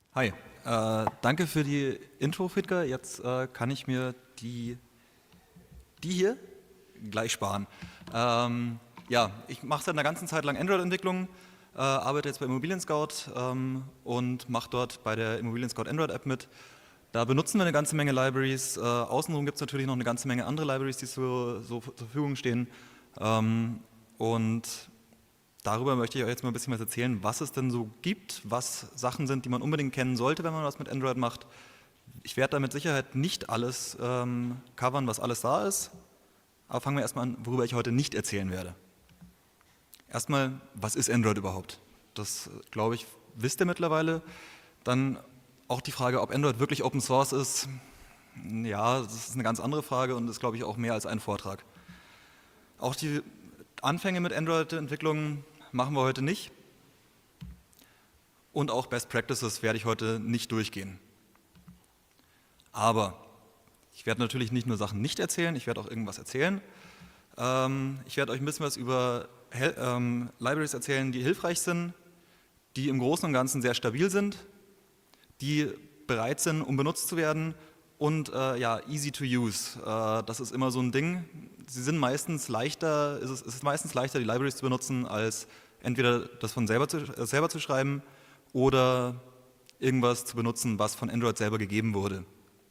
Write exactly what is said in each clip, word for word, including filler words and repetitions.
Hi, äh, danke für die Intro, Fitker. Jetzt äh, kann ich mir die, die hier gleich sparen. Ähm, ja, ich mache seit einer ganzen Zeit lang Android-Entwicklung, äh, arbeite jetzt bei Immobilien Scout ähm, und mache dort bei der Immobilien Scout Android-App mit. Da benutzen wir eine ganze Menge Libraries. Äh, außenrum gibt es natürlich noch eine ganze Menge andere Libraries, die so, so zur Verfügung stehen. Ähm, und Darüber möchte ich euch jetzt mal ein bisschen was erzählen, was es denn so gibt, was Sachen sind, die man unbedingt kennen sollte, wenn man was mit Android macht. Ich werde da mit Sicherheit nicht alles ähm, covern, was alles da ist, aber fangen wir erstmal an, worüber ich heute nicht erzählen werde. Erstmal, was ist Android überhaupt? Das, glaube ich, wisst ihr mittlerweile. Dann auch die Frage, ob Android wirklich Open Source ist. Ja, das ist eine ganz andere Frage und ist, glaube ich, auch mehr als ein Vortrag. Auch die Anfänge mit Android-Entwicklung machen wir heute nicht. Und auch Best Practices werde ich heute nicht durchgehen. Aber ich werde natürlich nicht nur Sachen nicht erzählen, ich werde auch irgendwas erzählen. Ähm, ich werde euch ein bisschen was über Hel ähm, Libraries erzählen, die hilfreich sind, die im Großen und Ganzen sehr stabil sind, die bereit sind, um benutzt zu werden und äh, ja, easy to use. Äh, das ist immer so ein Ding. Sie sind meistens leichter, es ist, es ist meistens leichter, die Libraries zu benutzen, als entweder das von selber zu, äh, selber zu schreiben oder irgendwas zu benutzen, was von Android selber gegeben wurde.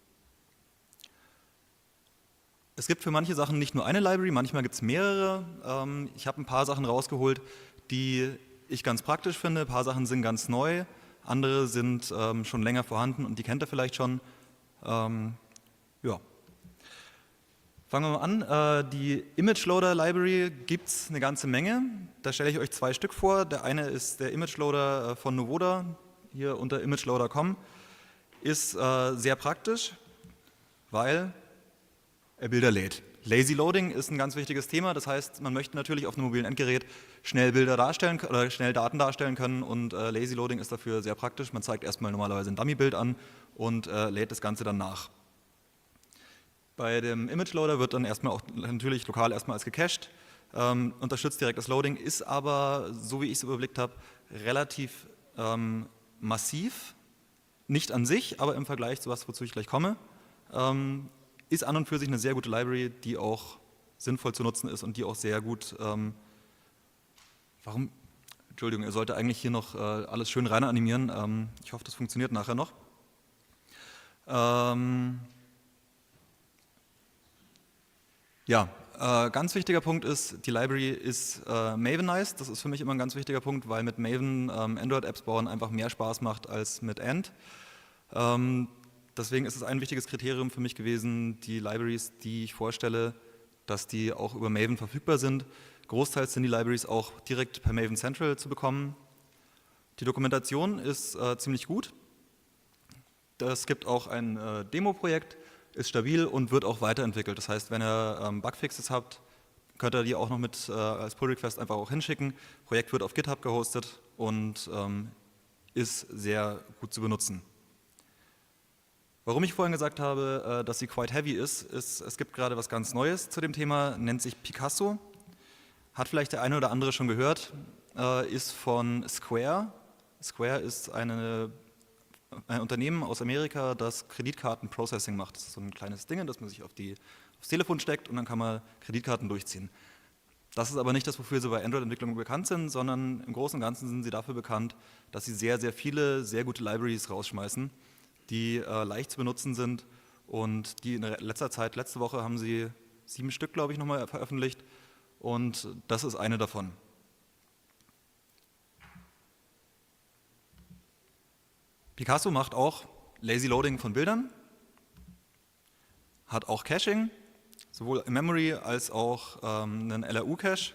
Es gibt für manche Sachen nicht nur eine Library, manchmal gibt es mehrere. Ähm, ich habe ein paar Sachen rausgeholt, die ich ganz praktisch finde. Ein paar Sachen sind ganz neu, andere sind ähm, schon länger vorhanden und die kennt ihr vielleicht schon. Ähm, ja. Fangen wir mal an. Äh, die Image Loader Library gibt es eine ganze Menge. Da stelle ich euch zwei Stück vor. Der eine ist der Image Loader von Nuvoda, hier unter imageloader punkt com. Ist äh, sehr praktisch, weil er Bilder lädt. Lazy Loading ist ein ganz wichtiges Thema. Das heißt, man möchte natürlich auf einem mobilen Endgerät schnell Bilder darstellen oder schnell Daten darstellen können und äh, Lazy Loading ist dafür sehr praktisch. Man zeigt erstmal normalerweise ein Dummy-Bild an und äh, lädt das Ganze dann nach. Bei dem Image Loader wird dann erstmal auch natürlich lokal erstmal als gecached, ähm, unterstützt direkt das Loading, ist aber, so wie ich es überblickt habe, relativ ähm, massiv. Nicht an sich, aber im Vergleich zu was, wozu ich gleich komme. Ähm, ist an und für sich eine sehr gute Library, die auch sinnvoll zu nutzen ist und die auch sehr gut, ähm, warum, Entschuldigung, ihr solltet eigentlich hier noch äh, alles schön rein animieren, ähm, ich hoffe, das funktioniert nachher noch. Ähm, ja, äh, ganz wichtiger Punkt ist, die Library ist äh, Mavenized, das ist für mich immer ein ganz wichtiger Punkt, weil mit Maven ähm, Android-Apps bauen einfach mehr Spaß macht als mit Ant. Ähm, Deswegen ist es ein wichtiges Kriterium für mich gewesen, die Libraries, die ich vorstelle, dass die auch über Maven verfügbar sind. Großteils sind die Libraries auch direkt per Maven Central zu bekommen. Die Dokumentation ist äh, ziemlich gut. Es gibt auch ein äh, Demo-Projekt, ist stabil und wird auch weiterentwickelt. Das heißt, wenn ihr ähm, Bugfixes habt, könnt ihr die auch noch mit äh, als Pull-Request einfach auch hinschicken. Projekt wird auf GitHub gehostet und ähm, ist sehr gut zu benutzen. Warum ich vorhin gesagt habe, dass sie quite heavy ist, ist, es gibt gerade was ganz Neues zu dem Thema, nennt sich Picasso. Hat vielleicht der eine oder andere schon gehört, ist von Square. Square ist eine, ein Unternehmen aus Amerika, das Kreditkartenprocessing macht. Das ist so ein kleines Ding, das man sich auf die, aufs Telefon steckt und dann kann man Kreditkarten durchziehen. Das ist aber nicht das, wofür sie bei Android-Entwicklung bekannt sind, sondern im Großen und Ganzen sind sie dafür bekannt, dass sie sehr, sehr viele, sehr gute Libraries rausschmeißen, die äh, leicht zu benutzen sind und die in letzter Zeit, letzte Woche haben sie sieben Stück, glaube ich, nochmal veröffentlicht und das ist eine davon. Picasso macht auch Lazy Loading von Bildern, hat auch Caching, sowohl in Memory als auch ähm, einen L R U-Cache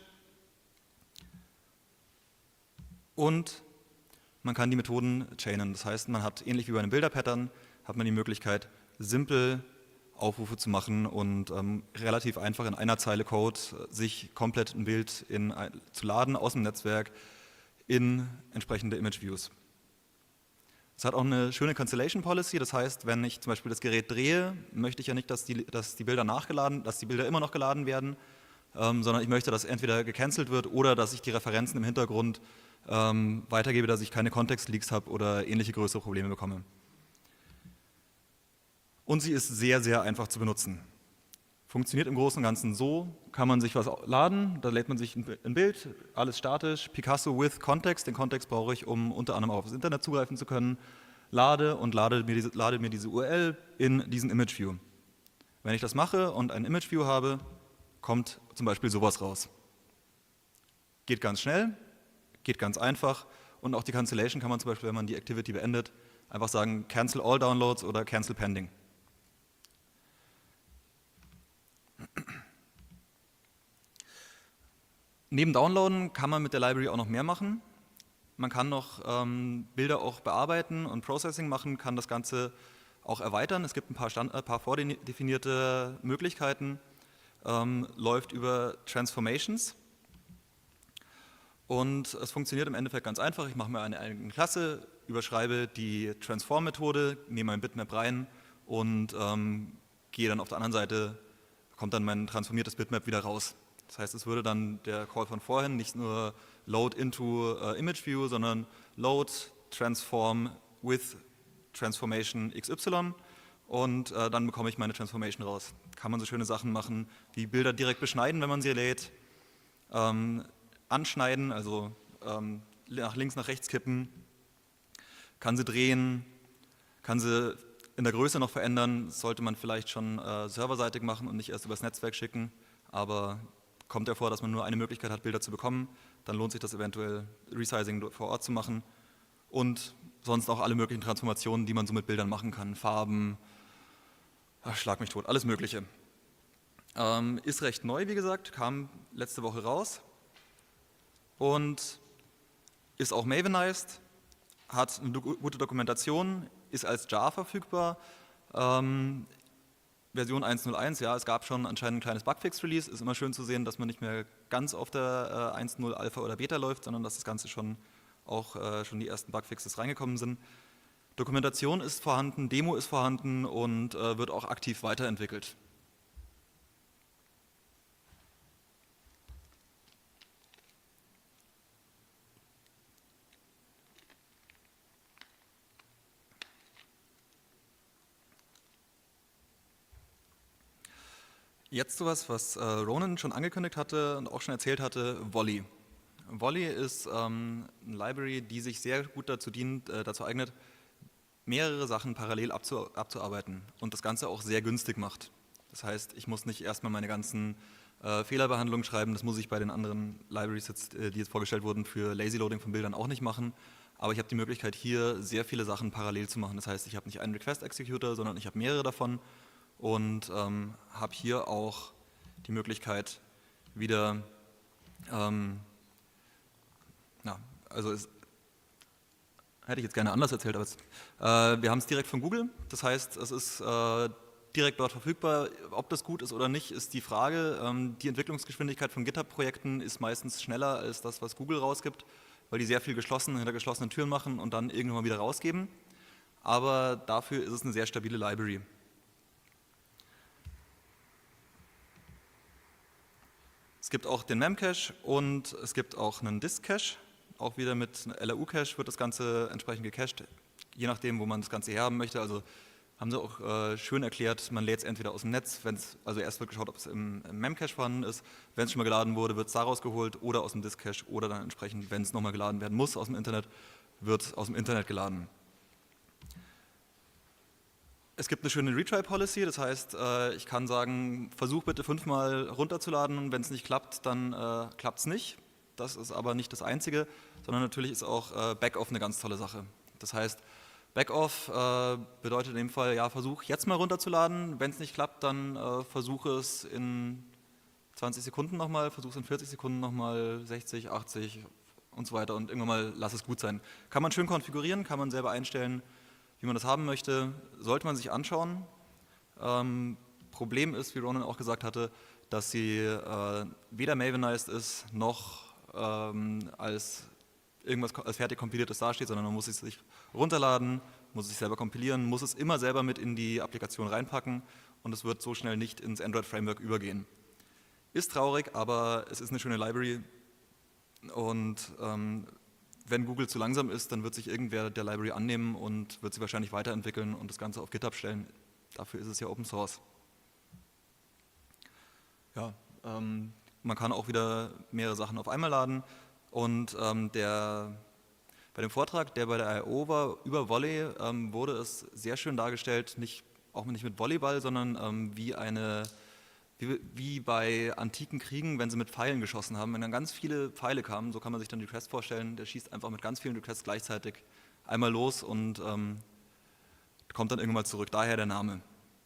und man kann die Methoden chainen, das heißt, man hat ähnlich wie bei einem Bilderpattern, hat man die Möglichkeit, simpel Aufrufe zu machen und ähm, relativ einfach in einer Zeile Code sich komplett ein Bild in, ein, zu laden aus dem Netzwerk in entsprechende Image Views. Es hat auch eine schöne Cancellation Policy, das heißt, wenn ich zum Beispiel das Gerät drehe, möchte ich ja nicht, dass die, dass die Bilder nachgeladen, dass die Bilder immer noch geladen werden, ähm, sondern ich möchte, dass entweder gecancelt wird oder dass ich die Referenzen im Hintergrund ähm, weitergebe, dass ich keine Kontextleaks habe oder ähnliche größere Probleme bekomme. Und sie ist sehr, sehr einfach zu benutzen. Funktioniert im Großen und Ganzen so, kann man sich was laden, da lädt man sich ein Bild, alles statisch, Picasso with Context, den Kontext brauche ich, um unter anderem auch aufs Internet zugreifen zu können, lade und lade mir diese, lade mir diese U R L in diesen Image View. Wenn ich das mache und ein Image View habe, kommt zum Beispiel sowas raus. Geht ganz schnell, geht ganz einfach und auch die Cancellation kann man zum Beispiel, wenn man die Activity beendet, einfach sagen Cancel all Downloads oder Cancel Pending. Neben Downloaden kann man mit der Library auch noch mehr machen. Man kann noch ähm, Bilder auch bearbeiten und Processing machen, kann das Ganze auch erweitern. Es gibt ein paar, Stand, ein paar vordefinierte Möglichkeiten, ähm, läuft über Transformations und es funktioniert im Endeffekt ganz einfach. Ich mache mir eine eigene Klasse, überschreibe die Transform-Methode, nehme mein Bitmap rein und ähm, gehe dann auf der anderen Seite, kommt dann mein transformiertes Bitmap wieder raus. Das heißt, es würde dann der Call von vorhin nicht nur Load into uh, Image View, sondern Load Transform with Transformation X Y und äh, dann bekomme ich meine Transformation raus. Kann man so schöne Sachen machen, wie Bilder direkt beschneiden, wenn man sie lädt, ähm, anschneiden, also ähm, nach links, nach rechts kippen, kann sie drehen, kann sie in der Größe noch verändern, das sollte man vielleicht schon äh, serverseitig machen und nicht erst übers Netzwerk schicken, aber kommt ja vor, dass man nur eine Möglichkeit hat, Bilder zu bekommen, dann lohnt sich das eventuell, Resizing vor Ort zu machen und sonst auch alle möglichen Transformationen, die man so mit Bildern machen kann, Farben, ach, schlag mich tot, alles Mögliche. Ähm, ist recht neu, wie gesagt, kam letzte Woche raus und ist auch Mavenized, hat eine gute Dokumentation, ist als Jar verfügbar. Ähm, Version eins Punkt null eins, ja, es gab schon anscheinend ein kleines Bugfix-Release. Ist immer schön zu sehen, dass man nicht mehr ganz auf der äh, eins Punkt null Alpha oder Beta läuft, sondern dass das Ganze schon auch äh, schon die ersten Bugfixes reingekommen sind. Dokumentation ist vorhanden, Demo ist vorhanden und äh, wird auch aktiv weiterentwickelt. Jetzt sowas, was äh, Ronan schon angekündigt hatte und auch schon erzählt hatte, Volley. Volley ist ähm, eine Library, die sich sehr gut dazu dient, äh, dazu eignet, mehrere Sachen parallel abzu, abzuarbeiten und das Ganze auch sehr günstig macht. Das heißt, ich muss nicht erstmal meine ganzen äh, Fehlerbehandlungen schreiben, das muss ich bei den anderen Libraries, jetzt, äh, die jetzt vorgestellt wurden, für Lazy Loading von Bildern auch nicht machen. Aber ich habe die Möglichkeit, hier sehr viele Sachen parallel zu machen. Das heißt, ich habe nicht einen Request-Executor, sondern ich habe mehrere davon. Und ähm, habe hier auch die Möglichkeit, wieder, ähm, na, also es, hätte ich jetzt gerne anders erzählt, aber es, äh, wir haben es direkt von Google, das heißt, es ist äh, direkt dort verfügbar. Ob das gut ist oder nicht, ist die Frage. Ähm, die Entwicklungsgeschwindigkeit von GitHub-Projekten ist meistens schneller als das, was Google rausgibt, weil die sehr viel geschlossen, hinter geschlossenen Türen machen und dann irgendwann mal wieder rausgeben. Aber dafür ist es eine sehr stabile Library. Es gibt auch den Memcache und es gibt auch einen Disk-Cache. Auch wieder mit L R U-Cache wird das Ganze entsprechend gecached, je nachdem, wo man das Ganze herhaben möchte. Also haben sie auch äh, schön erklärt, man lädt es entweder aus dem Netz, wenn's, also erst wird geschaut, ob es im, im Memcache vorhanden ist. Wenn es schon mal geladen wurde, wird es daraus geholt oder aus dem Disk-Cache oder dann entsprechend, wenn es nochmal geladen werden muss aus dem Internet, wird es aus dem Internet geladen. Es gibt eine schöne Retry-Policy, das heißt, ich kann sagen, versuch bitte fünfmal runterzuladen und wenn es nicht klappt, dann äh, klappt es nicht. Das ist aber nicht das Einzige, sondern natürlich ist auch äh, Backoff eine ganz tolle Sache. Das heißt, Backoff äh, bedeutet in dem Fall, ja, versuch jetzt mal runterzuladen, wenn es nicht klappt, dann äh, versuche es in zwanzig Sekunden nochmal, versuche es in vierzig Sekunden nochmal, sechzig, achtzig und so weiter und irgendwann mal lass es gut sein. Kann man schön konfigurieren, kann man selber einstellen, wie man das haben möchte, sollte man sich anschauen. Ähm, Problem ist, wie Ronan auch gesagt hatte, dass sie äh, weder Mavenized ist, noch ähm, als irgendwas als fertig kompiliertes dasteht, sondern man muss es sich runterladen, muss es sich selber kompilieren, muss es immer selber mit in die Applikation reinpacken und es wird so schnell nicht ins Android-Framework übergehen. Ist traurig, aber es ist eine schöne Library und ähm, wenn Google zu langsam ist, dann wird sich irgendwer der Library annehmen und wird sie wahrscheinlich weiterentwickeln und das Ganze auf GitHub stellen. Dafür ist es ja Open Source. Ja, ähm, man kann auch wieder mehrere Sachen auf einmal laden und ähm, der, bei dem Vortrag, der bei der I O war, über Volley, ähm, wurde es sehr schön dargestellt, nicht, auch nicht mit Volleyball, sondern ähm, wie eine Wie, wie bei antiken Kriegen, wenn sie mit Pfeilen geschossen haben, wenn dann ganz viele Pfeile kamen, so kann man sich dann die Request vorstellen, der schießt einfach mit ganz vielen Requests gleichzeitig einmal los und ähm, kommt dann irgendwann mal zurück, daher der Name.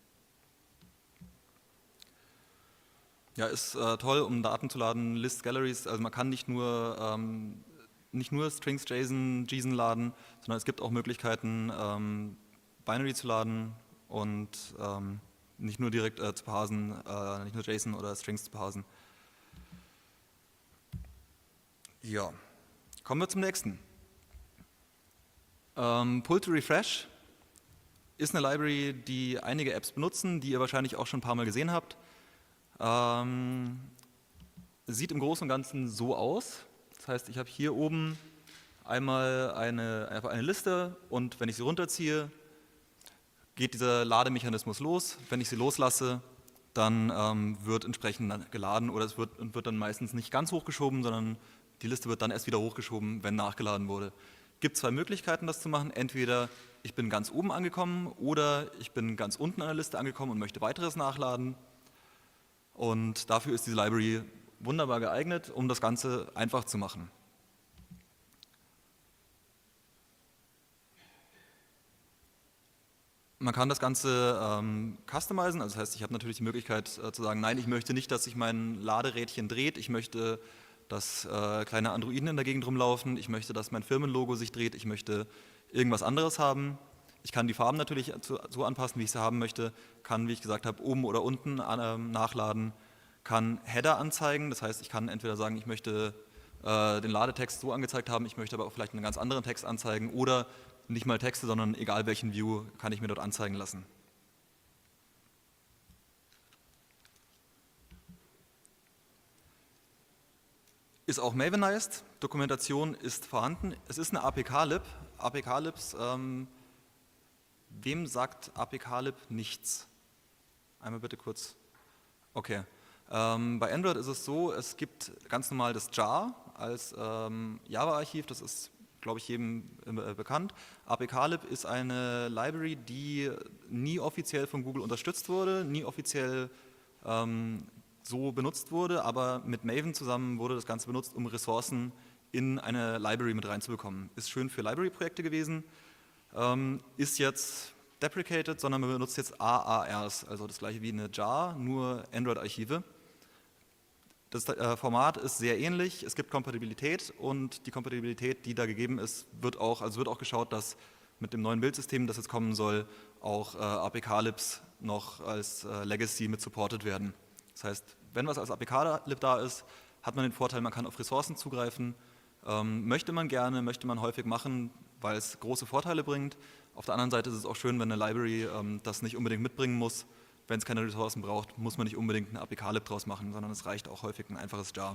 Ja, ist äh, toll, um Daten zu laden, List Galleries, also man kann nicht nur, ähm, nicht nur Strings, JSON, JSON laden, sondern es gibt auch Möglichkeiten, ähm, Binary zu laden und ähm, nicht nur direkt äh, zu parsen, äh, nicht nur JSON oder Strings zu parsen. Ja, kommen wir zum nächsten. Ähm, Pull to Refresh ist eine Library, die einige Apps benutzen, die ihr wahrscheinlich auch schon ein paar Mal gesehen habt. Ähm, sieht im Großen und Ganzen so aus. Das heißt, ich habe hier oben einmal eine, einfach eine Liste und wenn ich sie runterziehe, geht dieser Lademechanismus los. Wenn ich sie loslasse, dann ähm, wird entsprechend geladen oder es wird, wird dann meistens nicht ganz hochgeschoben, sondern die Liste wird dann erst wieder hochgeschoben, wenn nachgeladen wurde. Es gibt zwei Möglichkeiten, das zu machen. Entweder ich bin ganz oben angekommen oder ich bin ganz unten an der Liste angekommen und möchte weiteres nachladen. Und dafür ist diese Library wunderbar geeignet, um das Ganze einfach zu machen. Man kann das Ganze ähm, customizen, also das heißt, ich habe natürlich die Möglichkeit äh, zu sagen, nein, ich möchte nicht, dass sich mein Laderädchen dreht, ich möchte, dass äh, kleine Androiden in der Gegend rumlaufen, ich möchte, dass mein Firmenlogo sich dreht, ich möchte irgendwas anderes haben. Ich kann die Farben natürlich zu, so anpassen, wie ich sie haben möchte, kann, wie ich gesagt habe, oben oder unten äh, nachladen, kann Header anzeigen, das heißt, ich kann entweder sagen, ich möchte äh, den Ladetext so angezeigt haben, ich möchte aber auch vielleicht einen ganz anderen Text anzeigen oder nicht mal Texte, sondern egal welchen View kann ich mir dort anzeigen lassen. Ist auch Mavenized, Dokumentation ist vorhanden. Es ist eine A P K-Lib. A P K-Libs, ähm, wem sagt A P K-Lib nichts? Einmal bitte kurz. Okay. Ähm, bei Android ist es so, es gibt ganz normal das jar als ähm, Java-Archiv, das ist, glaube ich, jedem äh, bekannt. A P K-Lib ist eine Library, die nie offiziell von Google unterstützt wurde, nie offiziell ähm, so benutzt wurde, aber mit Maven zusammen wurde das Ganze benutzt, um Ressourcen in eine Library mit reinzubekommen. Ist schön für Library-Projekte gewesen, ähm, ist jetzt deprecated, sondern man benutzt jetzt A A Rs, also das gleiche wie eine jar, nur Android-Archive. Das äh, Format ist sehr ähnlich, es gibt Kompatibilität und die Kompatibilität, die da gegeben ist, wird auch, also wird auch geschaut, dass mit dem neuen Bildsystem, das jetzt kommen soll, auch äh, A P K-Libs noch als äh, Legacy mit supported werden. Das heißt, wenn was als A P K-Lib da ist, hat man den Vorteil, man kann auf Ressourcen zugreifen. Ähm, möchte man gerne, möchte man häufig machen, weil es große Vorteile bringt. Auf der anderen Seite ist es auch schön, wenn eine Library ähm, das nicht unbedingt mitbringen muss. Wenn es keine Ressourcen braucht, muss man nicht unbedingt eine A P K-Lib draus machen, sondern es reicht auch häufig ein einfaches jar.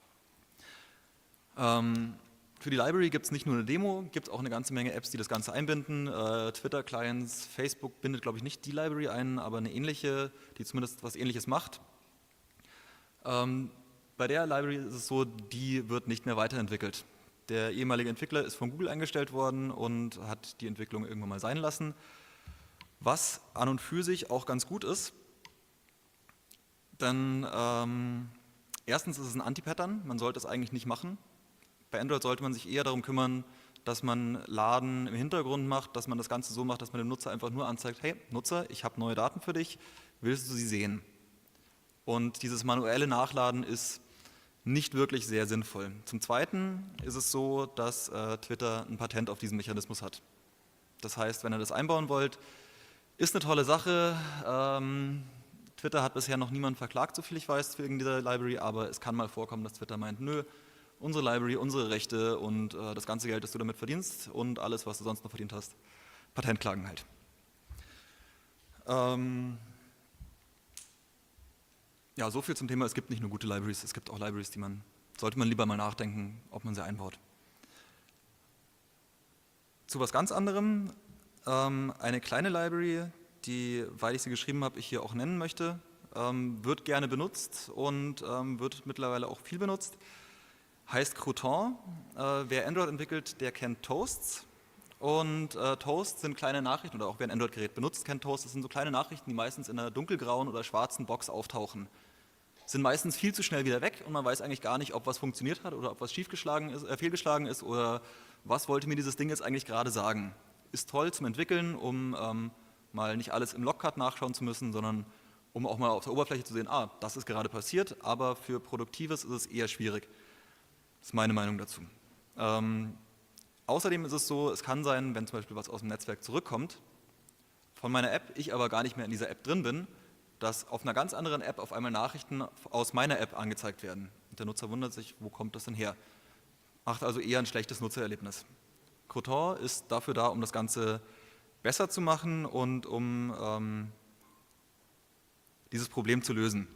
Ähm, für die Library gibt es nicht nur eine Demo, gibt es auch eine ganze Menge Apps, die das Ganze einbinden. Äh, Twitter-Clients, Facebook bindet, glaube ich, nicht die Library ein, aber eine ähnliche, die zumindest was Ähnliches macht. Ähm, bei der Library ist es so, die wird nicht mehr weiterentwickelt. Der ehemalige Entwickler ist von Google eingestellt worden und hat die Entwicklung irgendwann mal sein lassen. Was an und für sich auch ganz gut ist, denn ähm, erstens ist es ein Anti-Pattern, man sollte es eigentlich nicht machen. Bei Android sollte man sich eher darum kümmern, dass man Laden im Hintergrund macht, dass man das Ganze so macht, dass man dem Nutzer einfach nur anzeigt, hey Nutzer, ich habe neue Daten für dich, willst du sie sehen? Und dieses manuelle Nachladen ist nicht wirklich sehr sinnvoll. Zum Zweiten ist es so, dass äh, Twitter ein Patent auf diesen Mechanismus hat. Das heißt, wenn ihr das einbauen wollt, ist eine tolle Sache. Ähm, Twitter hat bisher noch niemanden verklagt, so viel ich weiß, wegen dieser Library, aber es kann mal vorkommen, dass Twitter meint, nö, unsere Library, unsere Rechte und äh, das ganze Geld, das du damit verdienst und alles, was du sonst noch verdient hast, Patentklagen halt. Ähm, ja, so viel zum Thema, es gibt nicht nur gute Libraries, es gibt auch Libraries, die man, sollte man lieber mal nachdenken, ob man sie einbaut. Zu was ganz anderem, ähm, eine kleine Library, die, weil ich sie geschrieben habe, ich hier auch nennen möchte, ähm, wird gerne benutzt und ähm, wird mittlerweile auch viel benutzt, heißt Crouton. Äh, wer Android entwickelt, der kennt Toasts. Und äh, Toasts sind kleine Nachrichten, oder auch wer ein Android-Gerät benutzt, kennt Toasts. Das sind so kleine Nachrichten, die meistens in einer dunkelgrauen oder schwarzen Box auftauchen. Sind meistens viel zu schnell wieder weg und man weiß eigentlich gar nicht, ob was funktioniert hat oder ob was schiefgeschlagen ist, äh, fehlgeschlagen ist oder was wollte mir dieses Ding jetzt eigentlich gerade sagen. Ist toll zum Entwickeln, um ähm, mal nicht alles im Logcut nachschauen zu müssen, sondern um auch mal auf der Oberfläche zu sehen, ah, das ist gerade passiert, aber für Produktives ist es eher schwierig. Das ist meine Meinung dazu. Ähm, außerdem ist es so, es kann sein, wenn zum Beispiel was aus dem Netzwerk zurückkommt, von meiner App, ich aber gar nicht mehr in dieser App drin bin, dass auf einer ganz anderen App auf einmal Nachrichten aus meiner App angezeigt werden. Und der Nutzer wundert sich, wo kommt das denn her? Macht also eher ein schlechtes Nutzererlebnis. Crouton ist dafür da, um das Ganze besser zu machen und um ähm, dieses Problem zu lösen.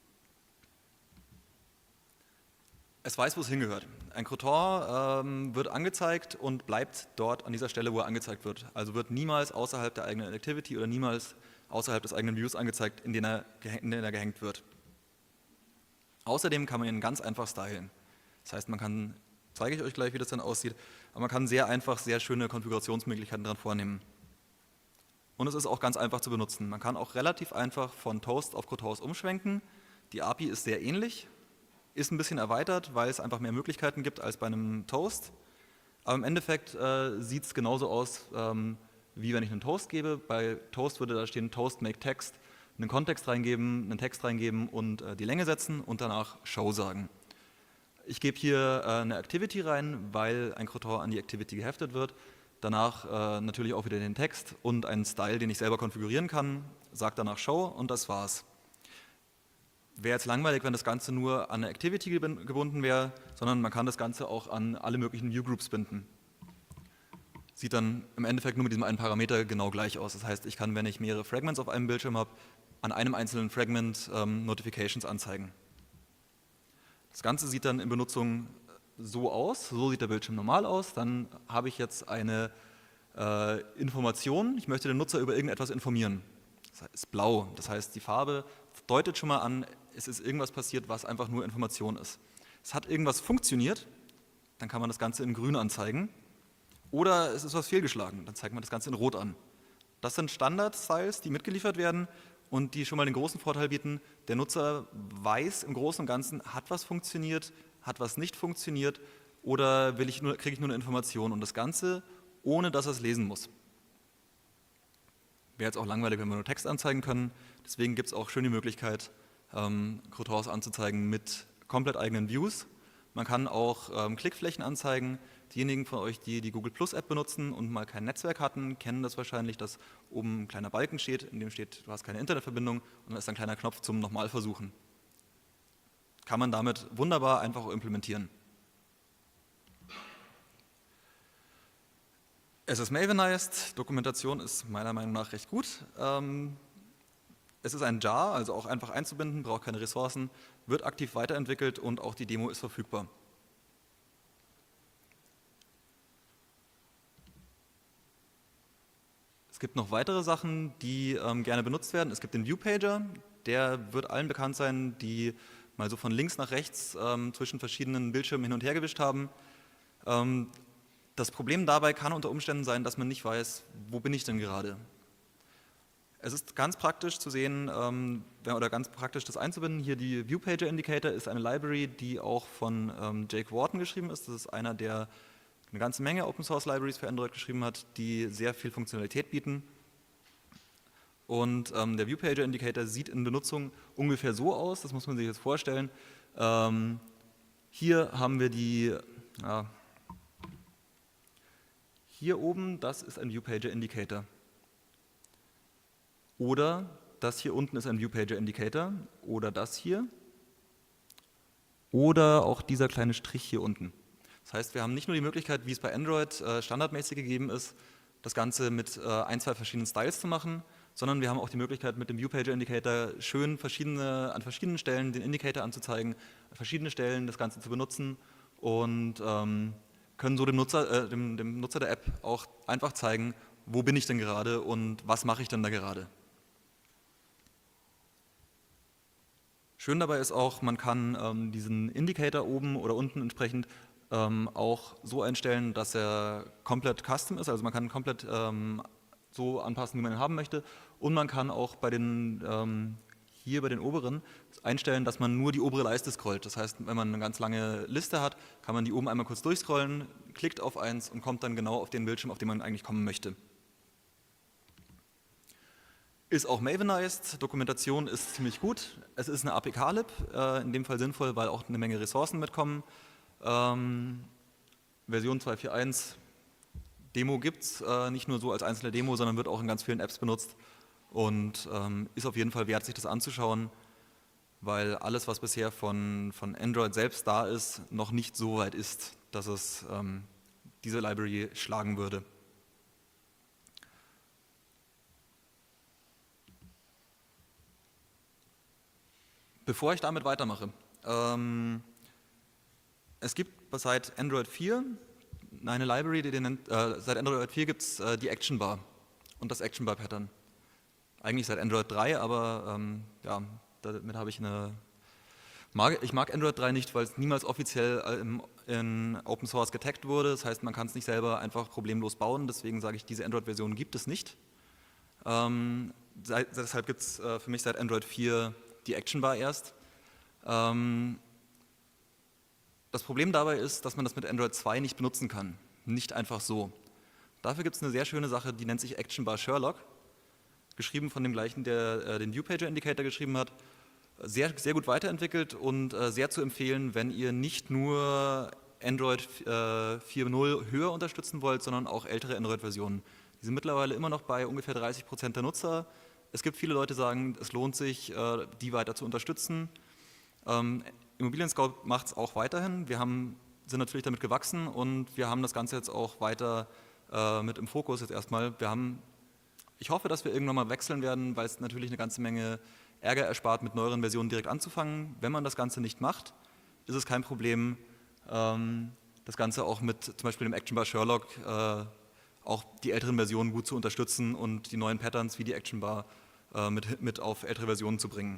Es weiß, wo es hingehört. Ein Crouton ähm, wird angezeigt und bleibt dort an dieser Stelle, wo er angezeigt wird. Also wird niemals außerhalb der eigenen Activity oder niemals außerhalb des eigenen Views angezeigt, in den er, in den er gehängt wird. Außerdem kann man ihn ganz einfach stylen. Das heißt, man kann, zeige ich euch gleich, wie das dann aussieht, aber man kann sehr einfach sehr schöne Konfigurationsmöglichkeiten daran vornehmen. Und es ist auch ganz einfach zu benutzen. Man kann auch relativ einfach von Toast auf Croutons umschwenken. Die A P I ist sehr ähnlich, ist ein bisschen erweitert, weil es einfach mehr Möglichkeiten gibt als bei einem Toast. Aber im Endeffekt äh, sieht es genauso aus, ähm, wie wenn ich einen Toast gebe. Bei Toast würde da stehen Toast make text, einen Kontext reingeben, einen Text reingeben und äh, die Länge setzen und danach Show sagen. Ich gebe hier äh, eine Activity rein, weil ein Crouton an die Activity geheftet wird. Danach äh, natürlich auch wieder den Text und einen Style, den ich selber konfigurieren kann. Sage danach Show und das war's. Wäre jetzt langweilig, wenn das Ganze nur an eine Activity gebunden wäre, sondern man kann das Ganze auch an alle möglichen Viewgroups binden. Sieht dann im Endeffekt nur mit diesem einen Parameter genau gleich aus. Das heißt, ich kann, wenn ich mehrere Fragments auf einem Bildschirm habe, an einem einzelnen Fragment ähm, Notifications anzeigen. Das Ganze sieht dann in Benutzung so aus, so sieht der Bildschirm normal aus. Dann habe ich jetzt eine äh, Information, ich möchte den Nutzer über irgendetwas informieren. Das ist blau, das heißt, die Farbe deutet schon mal an, es ist irgendwas passiert, was einfach nur Information ist. Es hat irgendwas funktioniert, dann kann man das Ganze in grün anzeigen. Oder es ist was fehlgeschlagen, dann zeigt man das Ganze in rot an. Das sind Standard-Styles, die mitgeliefert werden und die schon mal den großen Vorteil bieten, der Nutzer weiß im Großen und Ganzen, hat was funktioniert, hat was nicht funktioniert oder will ich nur, kriege ich nur eine Information und das Ganze, ohne dass er es lesen muss. Wäre jetzt auch langweilig, wenn wir nur Text anzeigen können, deswegen gibt es auch schön die Möglichkeit, ähm, Croutons anzuzeigen mit komplett eigenen Views. Man kann auch ähm, Klickflächen anzeigen. Diejenigen von euch, die die Google Plus App benutzen und mal kein Netzwerk hatten, kennen das wahrscheinlich, dass oben ein kleiner Balken steht, in dem steht, du hast keine Internetverbindung und da ist ein kleiner Knopf zum Nochmalversuchen. Kann man damit wunderbar einfach implementieren. Es ist Mavenized, Dokumentation ist meiner Meinung nach recht gut. Ähm, es ist ein Jar, also auch einfach einzubinden, braucht keine Ressourcen, wird aktiv weiterentwickelt und auch die Demo ist verfügbar. Es gibt noch weitere Sachen, die ähm, gerne benutzt werden. Es gibt den Viewpager, der wird allen bekannt sein, die mal so von links nach rechts ähm, zwischen verschiedenen Bildschirmen hin und her gewischt haben. Ähm, das Problem dabei kann unter Umständen sein, dass man nicht weiß, wo bin ich denn gerade. Es ist ganz praktisch zu sehen, ähm, oder ganz praktisch das einzubinden. Hier die Viewpager Indicator ist eine Library, die auch von ähm, Jake Wharton geschrieben ist. Das ist einer, der eine ganze Menge Open Source Libraries für Android geschrieben hat, die sehr viel Funktionalität bieten. Und ähm, der Viewpager Indicator sieht in Benutzung ungefähr so aus, das muss man sich jetzt vorstellen. Ähm, hier haben wir die, ja, hier oben, das ist ein Viewpager Indicator. Oder das hier unten ist ein Viewpager Indicator. Oder das hier. Oder auch dieser kleine Strich hier unten. Das heißt, wir haben nicht nur die Möglichkeit, wie es bei Android äh, standardmäßig gegeben ist, das Ganze mit äh, ein, zwei verschiedenen Styles zu machen, sondern wir haben auch die Möglichkeit, mit dem Viewpager Indicator schön verschiedene, an verschiedenen Stellen den Indicator anzuzeigen, an verschiedenen Stellen das Ganze zu benutzen und ähm, können so dem Nutzer, äh, dem, dem Nutzer der App auch einfach zeigen, wo bin ich denn gerade und was mache ich denn da gerade. Schön dabei ist auch, man kann ähm, diesen Indicator oben oder unten entsprechend ähm, auch so einstellen, dass er komplett custom ist, also man kann komplett ähm, so anpassen, wie man ihn haben möchte, und man kann auch bei den, ähm, hier bei den oberen einstellen, dass man nur die obere Leiste scrollt. Das heißt, wenn man eine ganz lange Liste hat, kann man die oben einmal kurz durchscrollen, klickt auf eins und kommt dann genau auf den Bildschirm, auf den man eigentlich kommen möchte. Ist auch Mavenized, Dokumentation ist ziemlich gut. Es ist eine A P K-Lib, äh, in dem Fall sinnvoll, weil auch eine Menge Ressourcen mitkommen. Ähm, Version zwei Punkt vier Punkt eins, Demo gibt es, äh, nicht nur so als einzelne Demo, sondern wird auch in ganz vielen Apps benutzt und ähm, ist auf jeden Fall wert, sich das anzuschauen, weil alles, was bisher von, von Android selbst da ist, noch nicht so weit ist, dass es ähm, diese Library schlagen würde. Bevor ich damit weitermache, ähm, es gibt seit Android vier eine Library, die den nennt, äh, seit Android vier gibt es äh, die Action Bar und das Action Bar Pattern. Eigentlich seit Android drei, aber ähm, ja, damit habe ich eine... Mag, ich mag Android drei nicht, weil es niemals offiziell im, in Open Source getaggt wurde. Das heißt, man kann es nicht selber einfach problemlos bauen. Deswegen sage ich, diese Android-Version gibt es nicht. Ähm, seit, deshalb gibt es äh, für mich seit Android vier die Action Bar erst. Ähm, das Problem dabei ist, dass man das mit Android zwei nicht benutzen kann. Nicht einfach so. Dafür gibt es eine sehr schöne Sache, die nennt sich Action Bar Sherlock. Geschrieben von dem gleichen, der äh, den Viewpager Indicator geschrieben hat. Sehr, sehr gut weiterentwickelt und äh, sehr zu empfehlen, wenn ihr nicht nur Android äh, vier Punkt null höher unterstützen wollt, sondern auch ältere Android-Versionen. Die sind mittlerweile immer noch bei ungefähr dreißig Prozent der Nutzer. Es gibt viele Leute, die sagen, es lohnt sich, äh, die weiter zu unterstützen. Ähm, Immobilien Scout macht es auch weiterhin. Wir haben, sind natürlich damit gewachsen und wir haben das Ganze jetzt auch weiter äh, mit im Fokus jetzt erstmal. Wir haben, ich hoffe, dass wir irgendwann mal wechseln werden, weil es natürlich eine ganze Menge Ärger erspart, mit neueren Versionen direkt anzufangen. Wenn man das Ganze nicht macht, ist es kein Problem, ähm, das Ganze auch mit zum Beispiel dem Action Bar Sherlock äh, auch die älteren Versionen gut zu unterstützen und die neuen Patterns wie die Action Bar äh, mit, mit auf ältere Versionen zu bringen.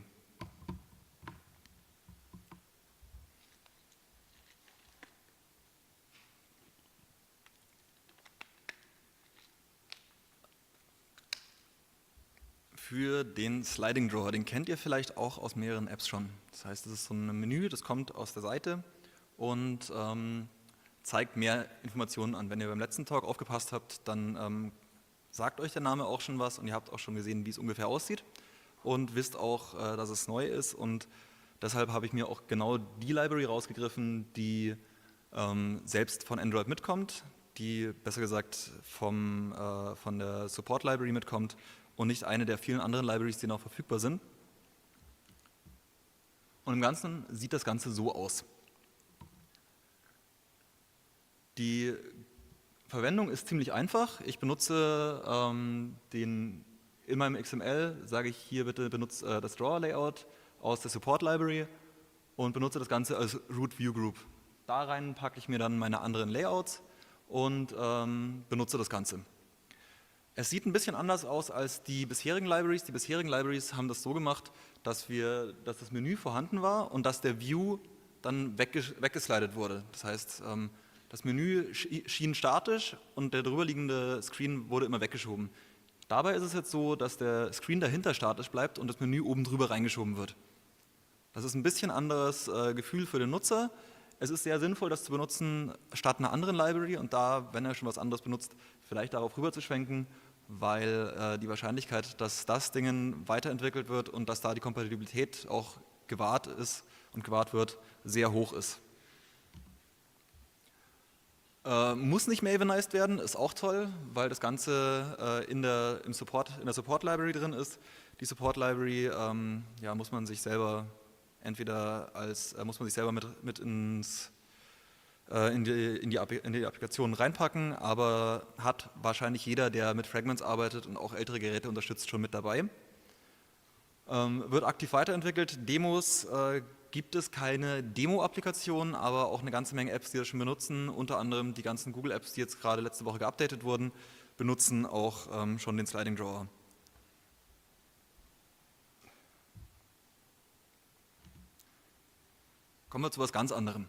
Für den Sliding Drawer, den kennt ihr vielleicht auch aus mehreren Apps schon. Das heißt, das ist so ein Menü, das kommt aus der Seite und ähm, zeigt mehr Informationen an. Wenn ihr beim letzten Talk aufgepasst habt, dann ähm, sagt euch der Name auch schon was und ihr habt auch schon gesehen, wie es ungefähr aussieht und wisst auch, äh, dass es neu ist, und deshalb habe ich mir auch genau die Library rausgegriffen, die ähm, selbst von Android mitkommt, die besser gesagt vom, äh, von der Support Library mitkommt und nicht eine der vielen anderen Libraries, die noch verfügbar sind. Und im Ganzen sieht das Ganze so aus. Die Verwendung ist ziemlich einfach. Ich benutze ähm, den, in meinem X M L, sage ich hier bitte, benutze äh, das Drawer-Layout aus der Support Library und benutze das Ganze als Root View Group. Da rein packe ich mir dann meine anderen Layouts und ähm, benutze das Ganze. Es sieht ein bisschen anders aus als die bisherigen Libraries. Die bisherigen Libraries haben das so gemacht, dass, wir, dass das Menü vorhanden war und dass der View dann wegges weggeslidet wurde. Das heißt, ähm, das Menü schien statisch und der darüberliegende Screen wurde immer weggeschoben. Dabei ist es jetzt so, dass der Screen dahinter statisch bleibt und das Menü oben drüber reingeschoben wird. Das ist ein bisschen anderes äh, Gefühl für den Nutzer. Es ist sehr sinnvoll, das zu benutzen statt einer anderen Library und da, wenn er schon was anderes benutzt, vielleicht darauf rüber zu schwenken, weil äh, die Wahrscheinlichkeit, dass das Ding weiterentwickelt wird und dass da die Kompatibilität auch gewahrt ist und gewahrt wird, sehr hoch ist. Äh, muss nicht Mavenized werden, ist auch toll, weil das Ganze äh, in, der, im Support, in der Support Library drin ist. Die Support Library ähm, ja, muss man sich selber entweder als, äh, muss man sich selber mit, mit ins In die, in, die, in die Applikation reinpacken, aber hat wahrscheinlich jeder, der mit Fragments arbeitet und auch ältere Geräte unterstützt, schon mit dabei. Ähm, wird aktiv weiterentwickelt. Demos äh, gibt es keine Demo-Applikation, aber auch eine ganze Menge Apps, die das schon benutzen. Unter anderem die ganzen Google-Apps, die jetzt gerade letzte Woche geupdatet wurden, benutzen auch ähm, schon den Sliding Drawer. Kommen wir zu was ganz anderem.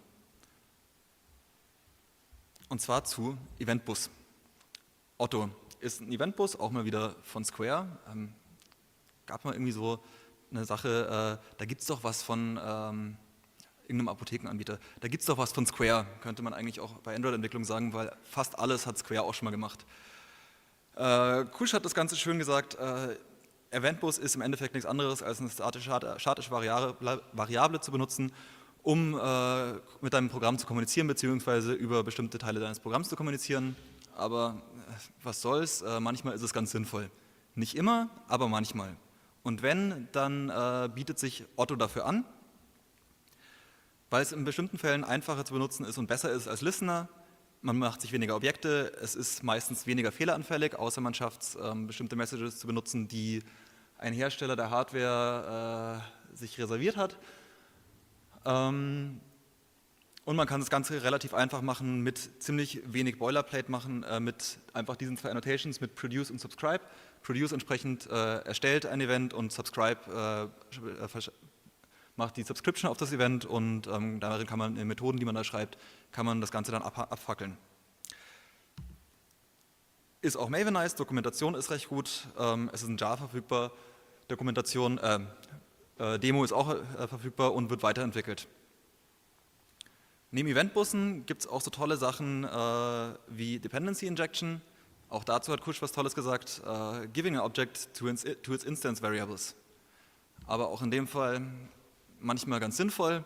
Und zwar zu Eventbus. Otto ist ein Eventbus, auch mal wieder von Square. Ähm, gab mal irgendwie so eine Sache, äh, da gibt es doch was von ähm, irgendeinem Apothekenanbieter. Da gibt es doch was von Square, könnte man eigentlich auch bei Android-Entwicklung sagen, weil fast alles hat Square auch schon mal gemacht. Äh, Kusch hat das Ganze schön gesagt, äh, Eventbus ist im Endeffekt nichts anderes, als eine statische, statische Variable, Variable zu benutzen, um äh, mit deinem Programm zu kommunizieren, beziehungsweise über bestimmte Teile deines Programms zu kommunizieren. Aber äh, was soll's, äh, manchmal ist es ganz sinnvoll. Nicht immer, aber manchmal. Und wenn, dann äh, bietet sich Otto dafür an, weil es in bestimmten Fällen einfacher zu benutzen ist und besser ist als Listener. Man macht sich weniger Objekte, es ist meistens weniger fehleranfällig, außer man schafft es, ähm, bestimmte Messages zu benutzen, die ein Hersteller der Hardware äh, sich reserviert hat. Ähm, und man kann das Ganze relativ einfach machen, mit ziemlich wenig Boilerplate machen, äh, mit einfach diesen zwei Annotations, mit Produce und Subscribe. Produce entsprechend äh, erstellt ein Event und Subscribe äh, macht die Subscription auf das Event und ähm, darin kann man in den Methoden, die man da schreibt, kann man das Ganze dann ab, abfackeln. Ist auch Mavenized, Dokumentation ist recht gut, ähm, es ist in Java verfügbar, Dokumentation, äh, äh, Demo ist auch äh, verfügbar und wird weiterentwickelt. Neben Eventbussen gibt es auch so tolle Sachen äh, wie Dependency Injection, auch dazu hat Kusch was Tolles gesagt, äh, giving an object to its, to its instance variables. Aber auch in dem Fall manchmal ganz sinnvoll.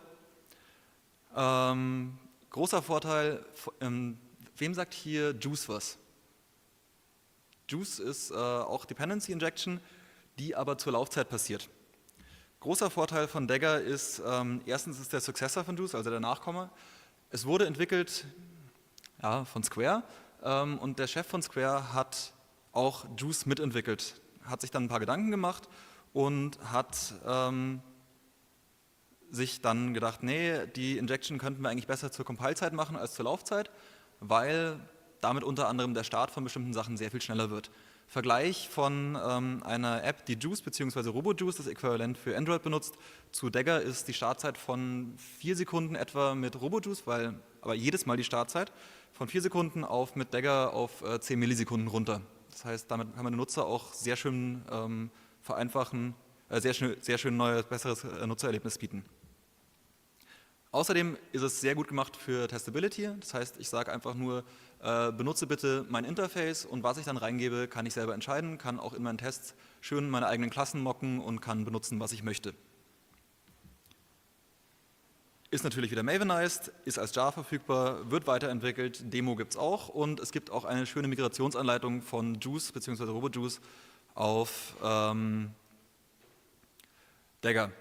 Ähm, großer Vorteil, ähm, wem sagt hier Juice was? Juice ist äh, auch Dependency Injection, die aber zur Laufzeit passiert. Großer Vorteil von Dagger ist, ähm, erstens ist der Successor von Juice, also der Nachkomme. Es wurde entwickelt ja, von Square ähm, und der Chef von Square hat auch Juice mitentwickelt, hat sich dann ein paar Gedanken gemacht und hat ähm, sich dann gedacht, nee, die Injection könnten wir eigentlich besser zur Compile-Zeit machen als zur Laufzeit, weil damit unter anderem der Start von bestimmten Sachen sehr viel schneller wird. Vergleich von ähm, einer App, die Juice bzw. RoboJuice, das Äquivalent für Android benutzt, zu Dagger ist die Startzeit von vier Sekunden etwa mit RoboJuice, weil aber jedes Mal die Startzeit, von vier Sekunden auf mit Dagger auf äh, zehn Millisekunden runter. Das heißt, damit kann man den Nutzer auch sehr schön ähm, vereinfachen, äh, sehr schön, sehr schön neues, besseres äh, Nutzererlebnis bieten. Außerdem ist es sehr gut gemacht für Testability, das heißt, ich sage einfach nur, äh, benutze bitte mein Interface und was ich dann reingebe, kann ich selber entscheiden, kann auch in meinen Tests schön meine eigenen Klassen mocken und kann benutzen, was ich möchte. Ist natürlich wieder Mavenized, ist als Java verfügbar, wird weiterentwickelt, Demo gibt es auch und es gibt auch eine schöne Migrationsanleitung von Juice bzw. RoboJuice auf ähm, Dagger.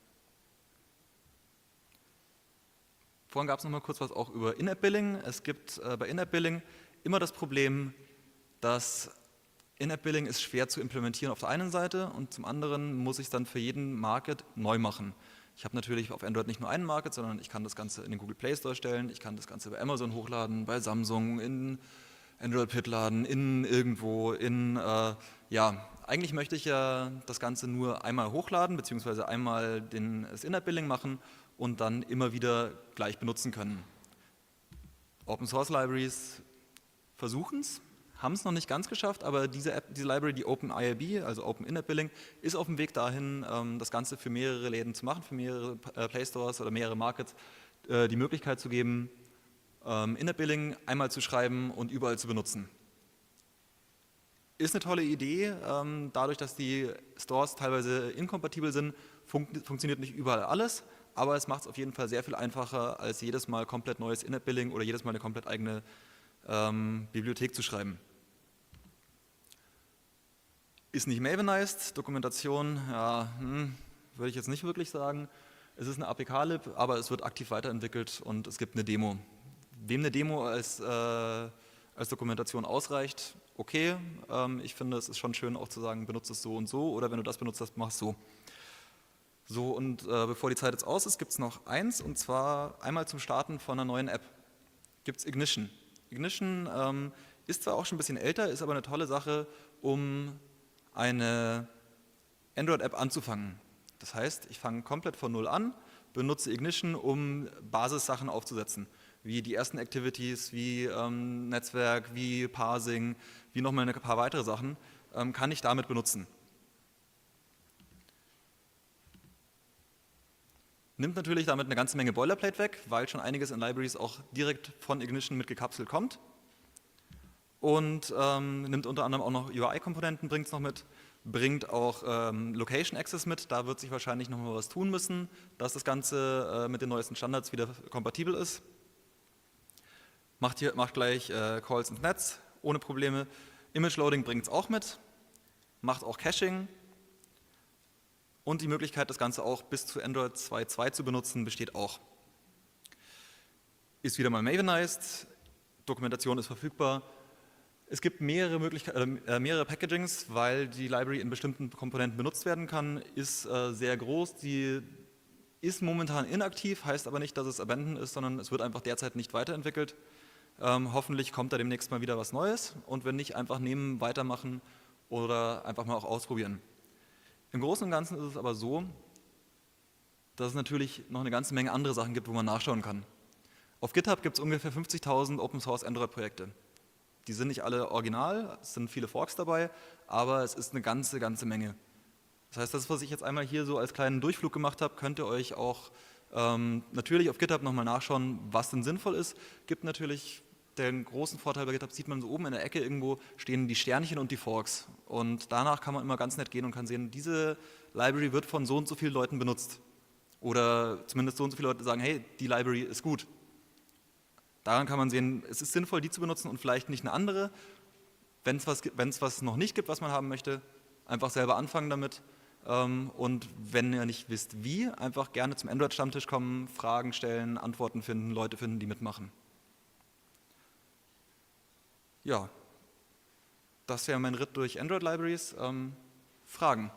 Vorhin gab es noch mal kurz was auch über In-App-Billing. Es gibt äh, bei In-App-Billing immer das Problem, dass In-App-Billing ist schwer zu implementieren auf der einen Seite und zum anderen muss ich es dann für jeden Market neu machen. Ich habe natürlich auf Android nicht nur einen Market, sondern ich kann das Ganze in den Google Play Store stellen, ich kann das Ganze bei Amazon hochladen, bei Samsung, in Android Pit laden, in irgendwo, in, äh, ja, eigentlich möchte ich ja das Ganze nur einmal hochladen, beziehungsweise einmal den, das In-App-Billing machen und dann immer wieder gleich benutzen können. Open Source Libraries versuchen es, haben es noch nicht ganz geschafft, aber diese, App, diese Library, die OpenIRB, also Open In-App Billing, ist auf dem Weg dahin, das Ganze für mehrere Läden zu machen, für mehrere Play Stores oder mehrere Markets, die Möglichkeit zu geben, In-App Billing einmal zu schreiben und überall zu benutzen. Ist eine tolle Idee, dadurch, dass die Stores teilweise inkompatibel sind, fun funktioniert nicht überall alles, aber es macht es auf jeden Fall sehr viel einfacher, als jedes Mal komplett neues In-App-Billing oder jedes Mal eine komplett eigene ähm, Bibliothek zu schreiben. Ist nicht Mavenized, Dokumentation, ja, hm, würde ich jetzt nicht wirklich sagen. Es ist eine A P K-Lib, aber es wird aktiv weiterentwickelt und es gibt eine Demo. Wem eine Demo als, äh, als Dokumentation ausreicht, okay. Ähm, ich finde, es ist schon schön auch zu sagen, benutze es so und so oder wenn du das benutzt hast, mach es so. So, und äh, bevor die Zeit jetzt aus ist, gibt es noch eins, und zwar einmal zum Starten von einer neuen App. Gibt es Ignition. Ignition ähm, ist zwar auch schon ein bisschen älter, ist aber eine tolle Sache, um eine Android-App anzufangen. Das heißt, ich fange komplett von Null an, benutze Ignition, um Basissachen aufzusetzen, wie die ersten Activities, wie ähm, Netzwerk, wie Parsing, wie nochmal ein paar weitere Sachen, ähm, kann ich damit benutzen. Nimmt natürlich damit eine ganze Menge Boilerplate weg, weil schon einiges in Libraries auch direkt von Ignition mit gekapselt kommt. Und ähm, nimmt unter anderem auch noch U I-Komponenten, bringt es noch mit, bringt auch ähm, Location Access mit. Da wird sich wahrscheinlich noch mal was tun müssen, dass das Ganze äh, mit den neuesten Standards wieder kompatibel ist. Macht, hier, macht gleich äh, Calls ins Netz ohne Probleme. Image Loading bringt es auch mit, macht auch Caching. Und die Möglichkeit, das Ganze auch bis zu Android zwei Punkt zwei zu benutzen, besteht auch. Ist wieder mal Mavenized, Dokumentation ist verfügbar. Es gibt mehrere, Möglichkeiten, äh, mehrere Packagings, weil die Library in bestimmten Komponenten benutzt werden kann, ist äh, sehr groß, die ist momentan inaktiv, heißt aber nicht, dass es abandoned ist, sondern es wird einfach derzeit nicht weiterentwickelt. Ähm, hoffentlich kommt da demnächst mal wieder was Neues und wenn nicht, einfach nehmen, weitermachen oder einfach mal auch ausprobieren. Im Großen und Ganzen ist es aber so, dass es natürlich noch eine ganze Menge andere Sachen gibt, wo man nachschauen kann. Auf GitHub gibt es ungefähr fünfzigtausend Open-Source Android-Projekte. Die sind nicht alle original, es sind viele Forks dabei, aber es ist eine ganze, ganze Menge. Das heißt, das, was ich jetzt einmal hier so als kleinen Durchflug gemacht habe, könnt ihr euch auch ähm, natürlich auf GitHub nochmal nachschauen, was denn sinnvoll ist. Gibt natürlich den großen Vorteil bei GitHub, sieht man so oben in der Ecke irgendwo stehen die Sternchen und die Forks. Und danach kann man immer ganz nett gehen und kann sehen, diese Library wird von so und so vielen Leuten benutzt. Oder zumindest so und so viele Leute sagen, hey, die Library ist gut. Daran kann man sehen, es ist sinnvoll, die zu benutzen und vielleicht nicht eine andere. Wenn es was, wenn es was noch nicht gibt, was man haben möchte, einfach selber anfangen damit. Und wenn ihr nicht wisst, wie, einfach gerne zum Android-Stammtisch kommen, Fragen stellen, Antworten finden, Leute finden, die mitmachen. Ja, das wäre mein Ritt durch Android-Libraries. Ähm, Fragen?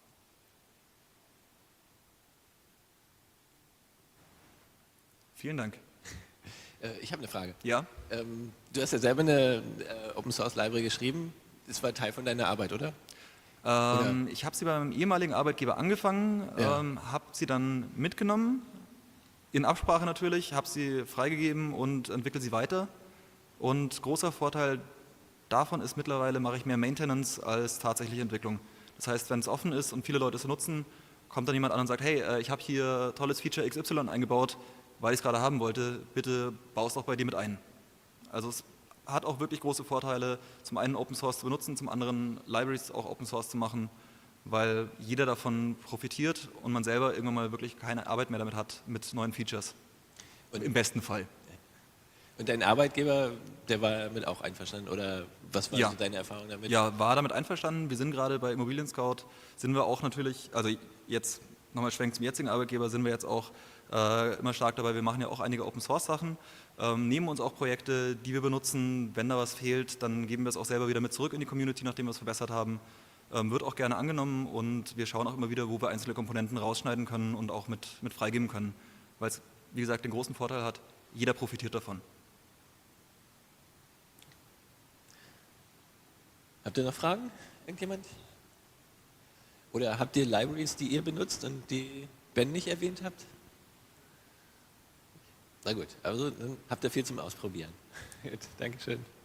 Vielen Dank. Ich habe eine Frage. Ja? Ähm, du hast ja selber eine äh, Open-Source-Library geschrieben. Das war Teil von deiner Arbeit, oder? Ähm, ich habe sie bei meinem ehemaligen Arbeitgeber angefangen, Ja. ähm, habe sie dann mitgenommen, in Absprache natürlich, habe sie freigegeben und entwickle sie weiter. Und großer Vorteil davon ist mittlerweile, mache ich mehr Maintenance als tatsächliche Entwicklung. Das heißt, wenn es offen ist und viele Leute es nutzen, kommt dann jemand an und sagt, hey, äh, ich habe hier tolles Feature X Y eingebaut, weil ich es gerade haben wollte, bitte bau es doch bei dir mit ein. Also es hat auch wirklich große Vorteile, zum einen Open Source zu benutzen, zum anderen Libraries auch Open Source zu machen, weil jeder davon profitiert und man selber irgendwann mal wirklich keine Arbeit mehr damit hat mit neuen Features. Und im besten Fall. Und dein Arbeitgeber, der war damit auch einverstanden oder was war Ja. so deine Erfahrung damit? Ja, war damit einverstanden. Wir sind gerade bei Immobilien Scout, sind wir auch natürlich, also jetzt nochmal Schwenk zum jetzigen Arbeitgeber, sind wir jetzt auch äh, immer stark dabei. Wir machen ja auch einige Open Source Sachen, ähm, nehmen uns auch Projekte, die wir benutzen. Wenn da was fehlt, dann geben wir es auch selber wieder mit zurück in die Community, nachdem wir es verbessert haben. Ähm, wird auch gerne angenommen und wir schauen auch immer wieder, wo wir einzelne Komponenten rausschneiden können und auch mit, mit freigeben können, weil es, wie gesagt, den großen Vorteil hat, jeder profitiert davon. Habt ihr noch Fragen? Irgendjemand? Oder habt ihr Libraries, die ihr benutzt und die Ben nicht erwähnt habt? Na gut, also dann habt ihr viel zum Ausprobieren. Gut, Dankeschön.